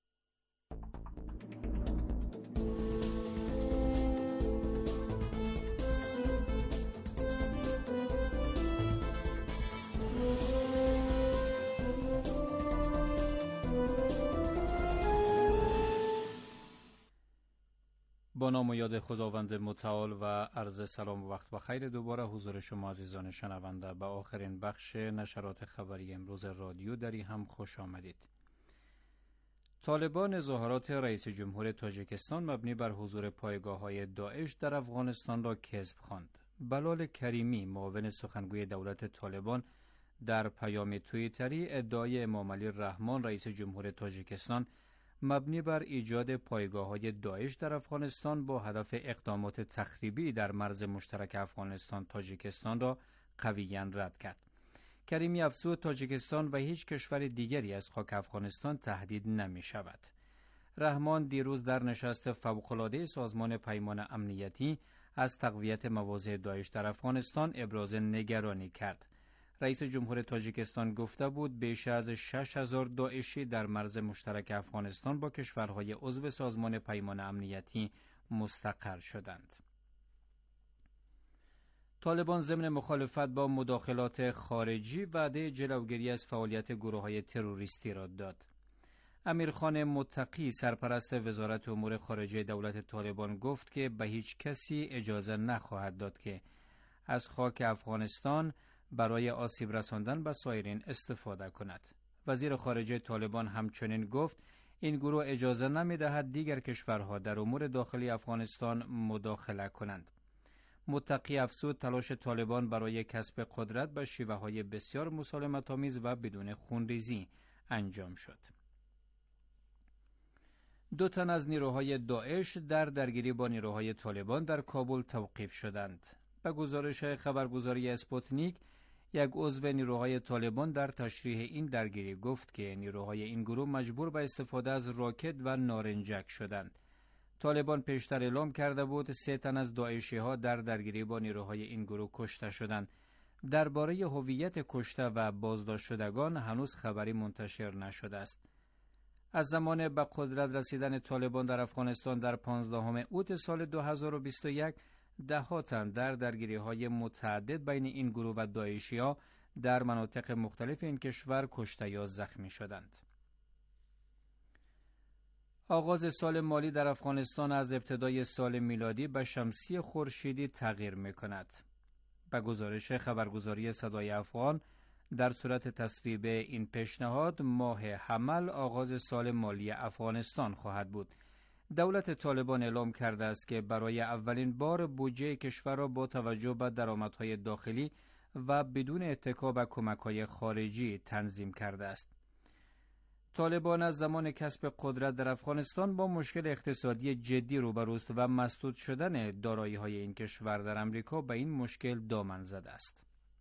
با نام و یاد خداوند متعال و عرض سلام و وقت بخیر دوباره حضور شما عزیزان شنونده به آخرین بخش نشرات خبری امروز رادیو دری هم خوش آمدید. طالبان ظاهرات رئیس جمهور تاجیکستان مبنی بر حضور پایگاه‌های داعش در افغانستان را کذب خواند. بلال کریمی معاون سخنگوی دولت طالبان در پیام توییتری ادعای امام علی رحمان رئیس جمهور تاجیکستان مبنی بر ایجاد پایگاه‌های داعش در افغانستان با هدف اقدامات تخریبی در مرز مشترک افغانستان تاجیکستان را قویاً رد کرد. کریمی افزود تاجیکستان و هیچ کشور دیگری از خاک افغانستان تهدید نمی شود. رحمان دیروز در نشست فوق‌العاده سازمان پیمان امنیتی از تقویت مواضع داعش در افغانستان ابراز نگرانی کرد. رئیس جمهور تاجیکستان گفته بود بیش از شش هزار داعشی در مرز مشترک افغانستان با کشورهای عضو سازمان پیمان امنیتی مستقر شدند. طالبان ضمن مخالفت با مداخلات خارجی وعده جلوگیری از فعالیت گروه‌های تروریستی را داد. امیرخان متقی سرپرست وزارت امور خارجه دولت طالبان گفت که به هیچ کسی اجازه نخواهد داد که از خاک افغانستان برای آسیب رساندن به سایرین استفاده کند. وزیر خارجه طالبان همچنین گفت این گروه اجازه نمی‌دهد دیگر کشورها در امور داخلی افغانستان مداخله کنند. متقی افزود تلاش طالبان برای کسب قدرت به شیوه‌های بسیار مسالمت‌آمیز و بدون خونریزی انجام شد. دو تن از نیروهای داعش در درگیری با نیروهای طالبان در کابل توقیف شدند. به گزارش خبرگزاری اسپوتنیک، یک عضو نیروهای طالبان در تشریح این درگیری گفت که نیروهای این گروه مجبور به استفاده از راکت و نارنجک شدند. طالبان پیشتر اعلام کرده بود سه تن از داعشی ها در درگیری با نیروهای این گروه کشته شدند. درباره هویت کشته و بازداشت شدگان هنوز خبری منتشر نشده است. از زمان به قدرت رسیدن طالبان در افغانستان در پانزدهم اوت سال دو هزار و بیست و یک ده ها تن در درگیری های متعدد بین این گروه و داعشی ها در مناطق مختلف این کشور کشته یا زخمی شدند. آغاز سال مالی در افغانستان از ابتدای سال میلادی به شمسی خورشیدی تغییر می کند. به گزارش خبرگزاری صدای افغان، در صورت تصویب این پیشنهاد ماه حمل آغاز سال مالی افغانستان خواهد بود. دولت طالبان اعلام کرده است که برای اولین بار بودجه کشور را با توجه به درآمدهای داخلی و بدون اتکا به کمک‌های خارجی تنظیم کرده است. طالبان از زمان کسب قدرت در افغانستان با مشکل اقتصادی جدی روبروست و مسدود شدن دارایی‌های این کشور در امریکا به این مشکل دامن زده است.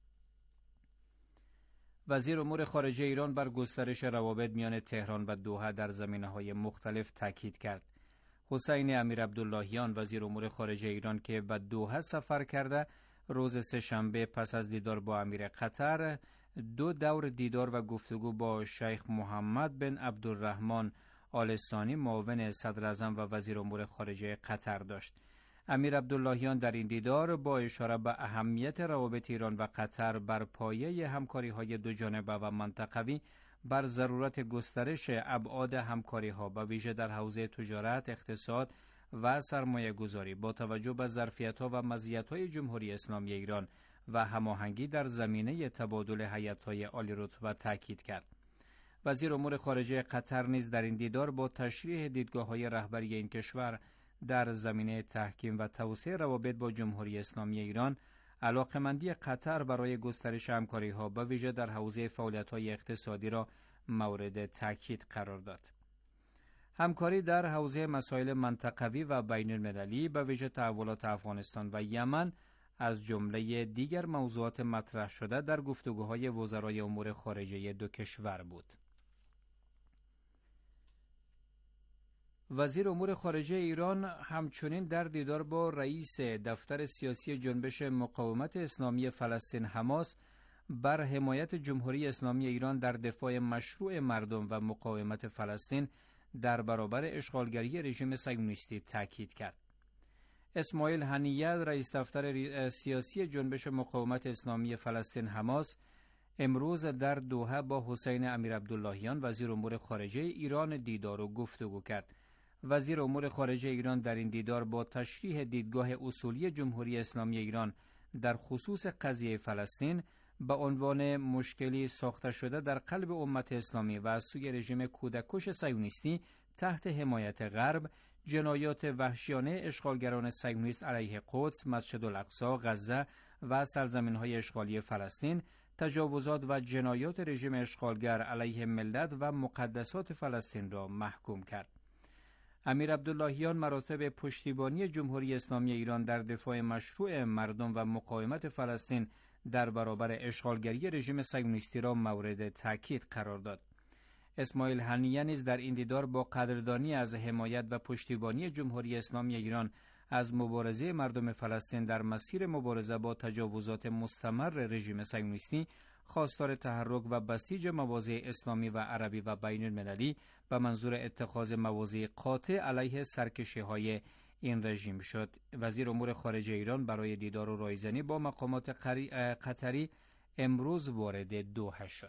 وزیر امور خارجه ایران بر گسترش روابط میان تهران و دوحه در زمینه‌های مختلف تاکید کرد. حسین امیرعبداللهیان وزیر امور خارجه ایران که به دوحه سفر کرده، روز سه‌شنبه پس از دیدار با امیر قطر دو دور دیدار و گفتگو با شیخ محمد بن عبدالرحمن آل ثانی معاون صدر اعظم و وزیر امور خارجه قطر داشت. امیر عبداللهیان در این دیدار با اشاره به اهمیت روابط ایران و قطر بر پایه همکاری‌های دوجانبه و منطقوی بر ضرورت گسترش ابعاد همکاری‌ها به ویژه در حوزه تجارت، اقتصاد و سرمایه گذاری با توجه به ظرفیت‌ها و مزیت‌های جمهوری اسلامی ایران و هماهنگی در زمینه تبادل هیئت‌های عالی رتبه تاکید کرد. وزیر امور خارجه قطر نیز در این دیدار با تشریح دیدگاه‌های رهبری این کشور در زمینه تحکیم و توسعه روابط با جمهوری اسلامی ایران، علاقمندی قطر برای گسترش همکاری‌ها به ویژه در حوزه فعالیت‌های اقتصادی را مورد تاکید قرار داد. همکاری در حوزه مسائل منطقوی و بین المللی به ویژه تحولات افغانستان و یمن از جمله دیگر موضوعات مطرح شده در گفتگوهای وزرای امور خارجه دو کشور بود. وزیر امور خارجه ایران همچنین در دیدار با رئیس دفتر سیاسی جنبش مقاومت اسلامی فلسطین حماس بر حمایت جمهوری اسلامی ایران در دفاع مشروع مردم و مقاومت فلسطین در برابر اشغالگری رژیم صهیونیستی تاکید کرد. اسماعیل هنیه رئیس دفتر سیاسی جنبش مقاومت اسلامی فلسطین حماس امروز در دوحه با حسین امیرعبداللهیان وزیر امور خارجه ایران دیدار و گفتگو کرد. وزیر امور خارجه ایران در این دیدار با تشریح دیدگاه اصولی جمهوری اسلامی ایران در خصوص قضیه فلسطین به عنوان مشکلی ساخته شده در قلب امت اسلامی و از سوی رژیم کودککش صهیونیستی تحت حمایت غرب، جنایات وحشیانه اشغالگران صهیونیست علیه قدس، مسجد الاقصی، غزه و سرزمین‌های اشغالی فلسطین، تجاوزات و جنایات رژیم اشغالگر علیه ملت و مقدسات فلسطین را محکوم کرد. امیر عبداللهیان مراتب پشتیبانی جمهوری اسلامی ایران در دفاع مشروع مردم و مقاومت فلسطین در برابر اشغالگری رژیم صهیونیستی را مورد تاکید قرار داد. اسماعیل هنیه نیز در این دیدار با قدردانی از حمایت و پشتیبانی جمهوری اسلامی ایران از مبارزه مردم فلسطین در مسیر مبارزه با تجاوزات مستمر رژیم صهیونیستی خواستار تحرک و بسیج مواضع اسلامی و عربی و بین المللی به منظور اتخاذ مواضع قاطع علیه سرکشی‌های این رژیم شد. وزیر امور خارجه ایران برای دیدار و رایزنی با مقامات قطری امروز وارد دوحه شد.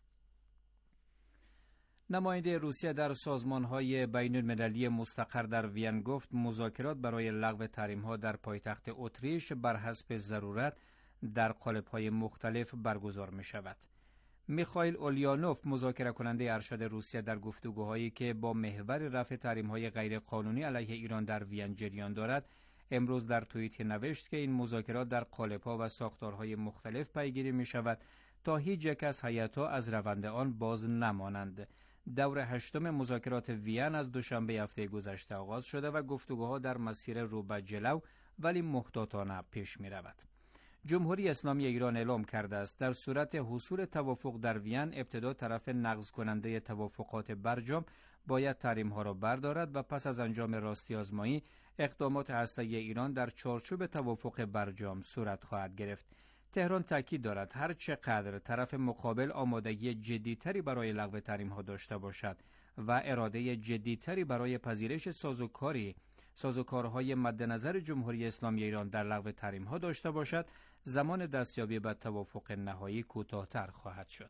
نماینده روسیه در سازمان‌های بین المللی مستقر در وین گفت مذاکرات برای لغو تحریم‌ها در پایتخت اتریش بر حسب ضرورت در قالب‌های مختلف برگزار می‌شود. میخائیل اولیانوف مذاکره کننده ارشد روسیه در گفتگوهایی که با محور رفع تحریم‌های غیرقانونی علیه ایران در وین جریان دارد، امروز در توییت نوشت که این مذاکرات در قالب‌ها و ساختارهای مختلف پیگیری می‌شود تا هیچ یک از هیئت‌ها از روند آن باز نمانند. دور هشتم مذاکرات وین از دوشنبه هفته گذشته آغاز شده و گفتگوها در مسیر رو به جلو ولی محتاطانه پیش می‌رود. جمهوری اسلامی ایران اعلام کرده است در صورت حصول توافق در وین ابتدا طرف نقض کننده توافقات برجام باید تحریم‌ها را بردارد و پس از انجام راستی آزمایی اقدامات هسته‌ای ایران در چارچوب توافق برجام صورت خواهد گرفت. تهران تاکید دارد هر چقدر طرف مقابل آمادگی جدی‌تری برای لغو تحریم‌ها داشته باشد و اراده جدی‌تری برای پذیرش سازوکاری سازوکارهای مد نظر جمهوری اسلامی ایران در لغو تحریم‌ها داشته باشد، زمان دستیابی به توافق نهایی کوتاه‌تر خواهد شد.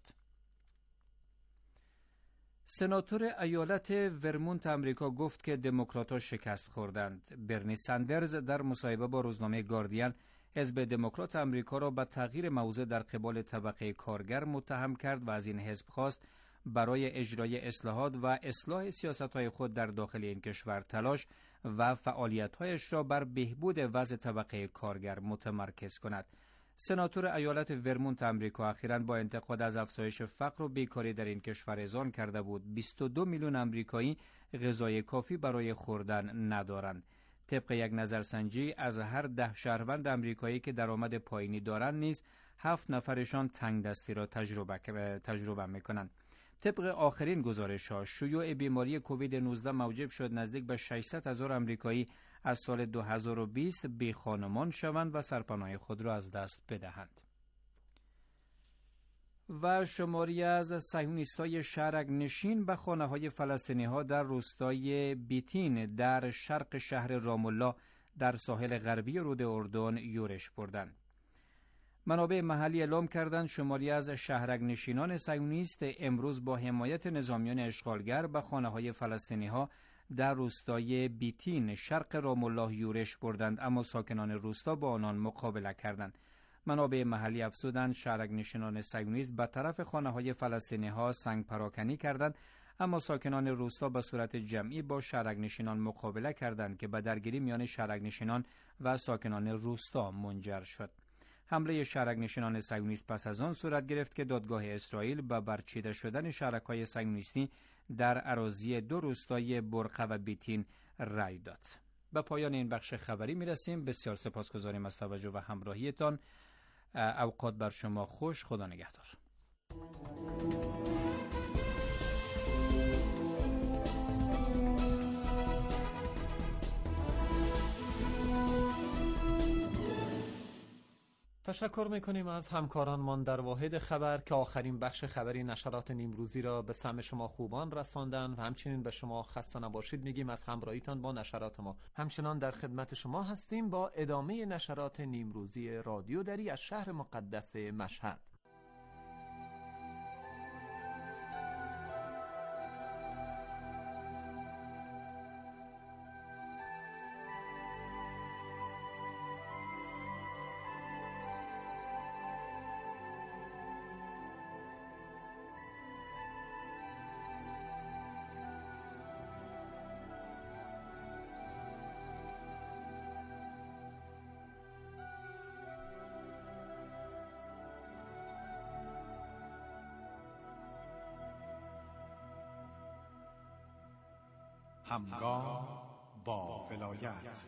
سناتور ایالت ورمونت آمریکا گفت که دموکرات‌ها شکست خوردند. برنی ساندرز در مصاحبه با روزنامه گاردین حزب دموکرات امریکا را به تغییر موضع در قبال طبقه کارگر متهم کرد و از این حزب خواست برای اجرای اصلاحات و اصلاح سیاست‌های خود در داخل این کشور تلاش و فعالیت‌هایش را بر بهبود وضع طبقه کارگر متمرکز کند. سناتور ایالت ورمونت امریکا اخیراً با انتقاد از افزایش فقر و بیکاری در این کشور اذعان کرده بود بیست و دو میلیون امریکایی غذای کافی برای خوردن ندارند. طبق یک نظرسنجی از هر ده شهروند امریکایی که درآمد پایینی دارند نیز هفت نفرشان تنگ دستی را تجربه تجربه می‌کنند. طبق آخرین گزارش‌ها شیوع بیماری کووید نوزده موجب شد نزدیک به ششصد هزار امریکایی از سال دو هزار و بیست بی خانمان شوند و سرپناه خود را از دست بدهند. و شماری از صهیونیست‌های شرق نشین به خانه‌های فلسطینی‌ها در روستای بیتین در شرق شهر رام الله در ساحل غربی رود اردن یورش بردند. منابع محلی اعلام کردند شماری از شهرک نشینان صهیونیست امروز با حمایت نظامیان اشغالگر به خانه‌های فلسطینی‌ها در روستای بیتین شرق رام الله یورش بردند، اما ساکنان روستا با آنان مقابله کردند. منابع محلی افزودند شهرک نشینان صهیونیست به طرف خانه‌های فلسطینی‌ها سنگ پراکنی کردند، اما ساکنان روستا به صورت جمعی با شهرک نشینان مقابله کردند که به درگیری میان شهرک نشینان و ساکنان روستا منجر شد. حمله شهرک نشینان صهیونیست پس از آن صورت گرفت که دادگاه اسرائیل به برچیده شدن شهرک‌های صهیونیستی در اراضی دو روستای برقه و بیتین رأی داد. به پایان این بخش خبری میرسیم. بسیار سپاسگزاریم از توجه و همراهیتان. اوقات بر شما خوش. خدا نگهدار. تشکر میکنیم از همکارانمان در واحد خبر که آخرین بخش خبری نشرات نیمروزی را به سمع شما خوبان رساندن و همچنین به شما خسته نباشید میگیم از همراهیتان با نشرات ما. همچنان در خدمت شما هستیم با ادامه نشرات نیمروزی رادیو دری از شهر مقدس مشهد. همگام با ولایت.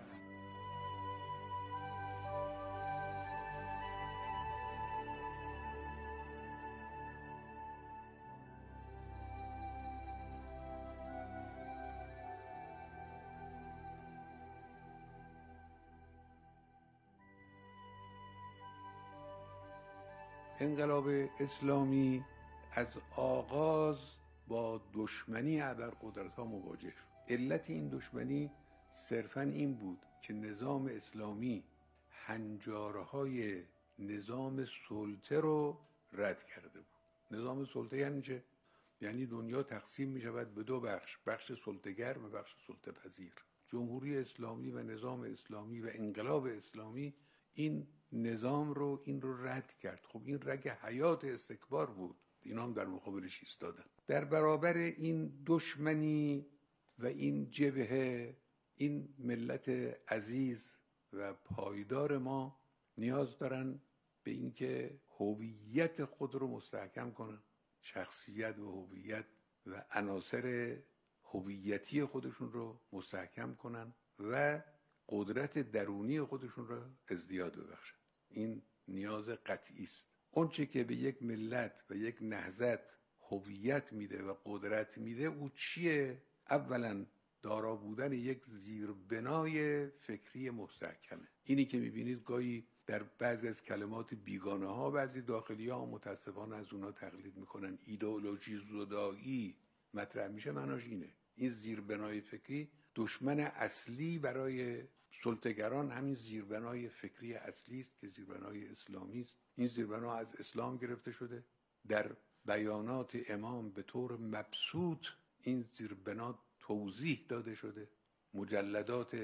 انقلاب اسلامی از آغاز با دشمنی ابرقدرت‌ها مواجه شد. علت این دشمنی صرفاً این بود که نظام اسلامی هنجارهای نظام سلطه رو رد کرده بود. نظام سلطه یعنی چه؟ یعنی دنیا تقسیم می شود به دو بخش، بخش سلطه‌گر و بخش سلطه پذیر. جمهوری اسلامی و نظام اسلامی و انقلاب اسلامی این نظام رو این رو رد کرد. خب این رگ حیات استکبار بود، اینا هم در مقابلش ایستادن. در برابر این دشمنی و این جبهه، این ملت عزیز و پایدار ما نیاز دارن به اینکه هویت خود رو مستحکم کنن، شخصیت و هویت و عناصر هویتی خودشون رو مستحکم کنن و قدرت درونی خودشون رو ازدیاد ببخشن. این نیاز قطعی است. اونچه که به یک ملت و یک نهضت هویت میده و قدرت میده او چیه؟ اولا دارا بودن یک زیربنای فکری مستحکمه. اینی که میبینید گاهی در بعضی از کلمات بیگانه ها بعضی داخلی ها متاسفانه از اونا تقلید میکنن، ایدئولوژی زدایی مطرح میشه، معناش اینه. این زیربنای فکری دشمن اصلی برای سلطه‌گران همین زیربنای فکری اصلی است که زیربنای اسلامی است. این زیربنا از اسلام گرفته شده. در بیانات امام به طور مبسوط این زیربنا توضیح داده شده. مجلدات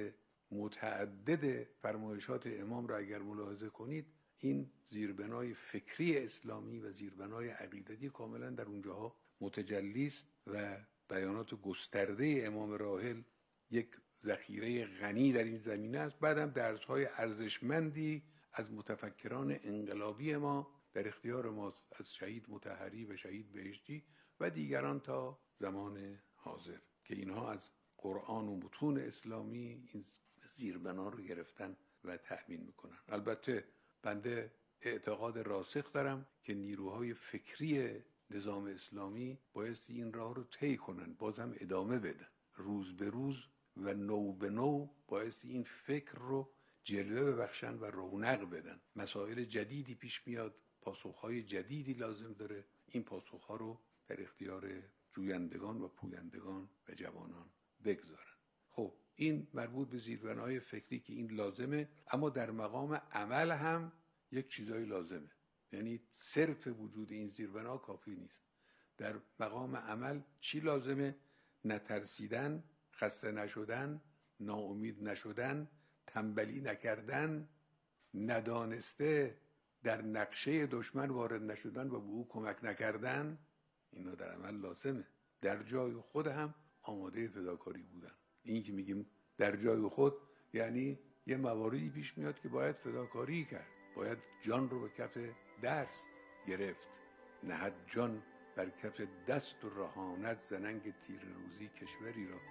متعدد فرمایشات امام را اگر ملاحظه کنید، این زیربنای فکری اسلامی و زیربنای عقیدتی کاملا در اونجاها متجلی است و بیانات گسترده امام راحل یک ذخیره غنی در این زمینه است. بعدم درس‌های ارزشمندی از متفکران انقلابی ما در اختیار ماست، از شهید مطهری و شهید بهشتی و دیگران تا زمان حاضر که اینها از قرآن و متون اسلامی این زیربنا رو گرفتن و تأمین میکنن. البته بنده اعتقاد راسخ دارم که نیروهای فکری نظام اسلامی بایستی این راه رو طی کنن، بازم ادامه بدن، روز به روز و نو به نو بایستی این فکر رو جلوه ببخشن و رونق بدن. مسائل جدیدی پیش میاد، پاسخهای جدیدی لازم داره، این پاسخها رو در اختیار جویندگان و پویندگان و جوانان بگذارن. خب این مربوط به زیربنای فکری که این لازمه، اما در مقام عمل هم یک چیزایی لازمه، یعنی صرف وجود این زیربنا کافی نیست. در مقام عمل چی لازمه؟ نترسیدن، خسته نشدن، ناامید نشدن، تنبلی نکردن، ندانسته در نقشه دشمن وارد نشدن و به او کمک نکردن. اینا در عمل لازمه. در جای خود هم آماده فداکاری بودن. این که میگیم در جای خود یعنی یه مواردی پیش میاد که باید فداکاری کرد، باید جان رو به کف دست گرفت، نهد جان بر کف دست و رهانت زننگ تیر روزی کشوری را.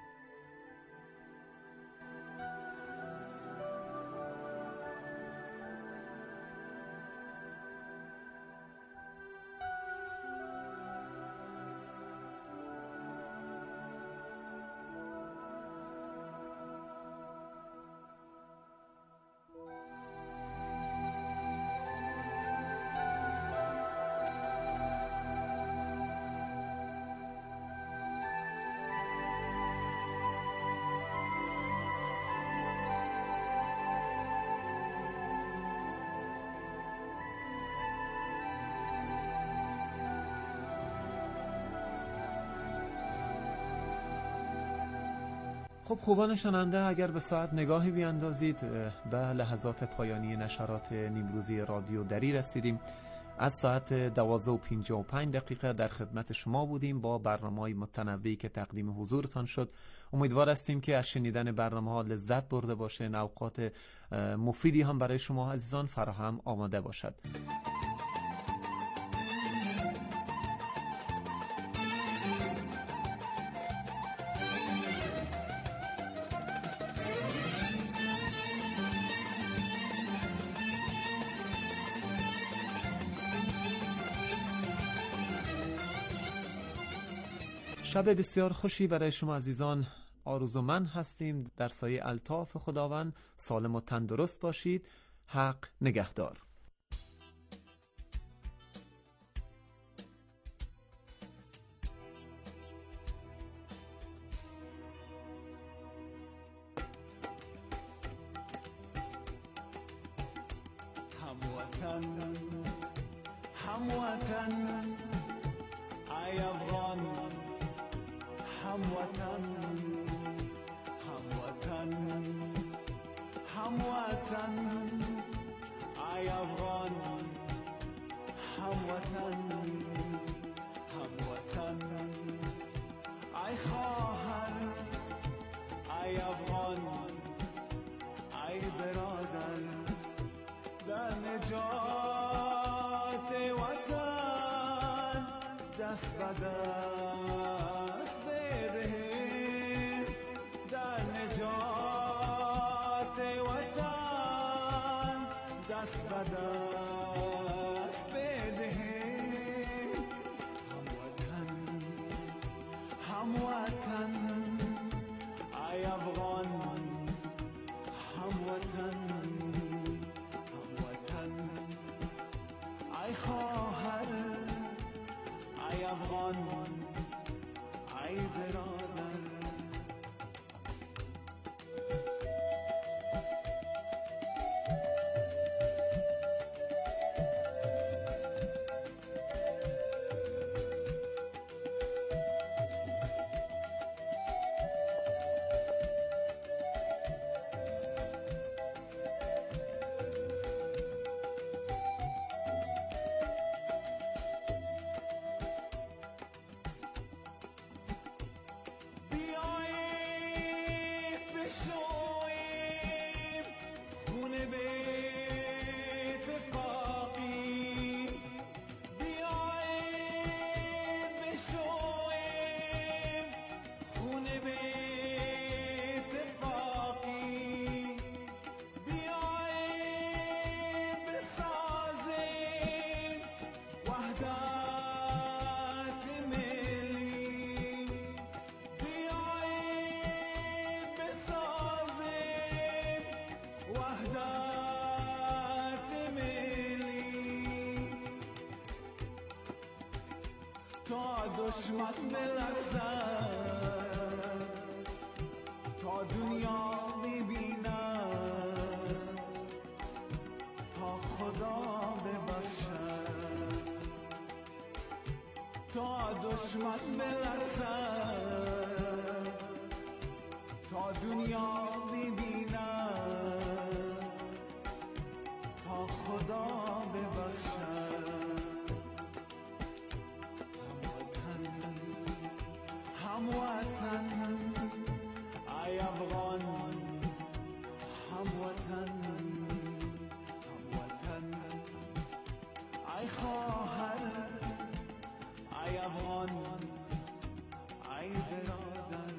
خب خوبان شنونده، اگر به ساعت نگاهی بیاندازید به لحظات پایانی نشرات نیمروزی رادیو دری رسیدیم. از ساعت دوازده و پنجاه و پنج دقیقه در خدمت شما بودیم با برنامه‌های متنوعی که تقدیم حضورتان شد. امیدوار هستیم که از شنیدن برنامه‌ها لذت برده باشین، اوقات مفیدی هم برای شما عزیزان فراهم آماده باشد. شب بسیار خوشی برای شما عزیزان آرزومند هستیم. در سایه الطاف خداوند سالم و تندرست باشید. حق نگهدار. هموطن هموطن ای افغان، هموطن هموطن هموطن ای افغان، هموطن هموطن ای خواهر، ای افغان، ای برادر، در نجات وطن دست به دست بدهیم، در نجات وطن دست به دست بدهیم. هموطن هموطن ای افغان، هموطن هموطن ای خواهر، ای افغان، ای برادر. دشمن بلرزد، تا دنیا ببیند، تا خدا ببخشد، تا دشمن بلرزد، تا دنیا ببیند، تا خدا ببخشد. هموطن ای افغان، هموطن، هموطن ای خواهر، ای افغان، ای برادر.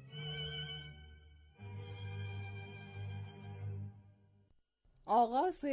آغاز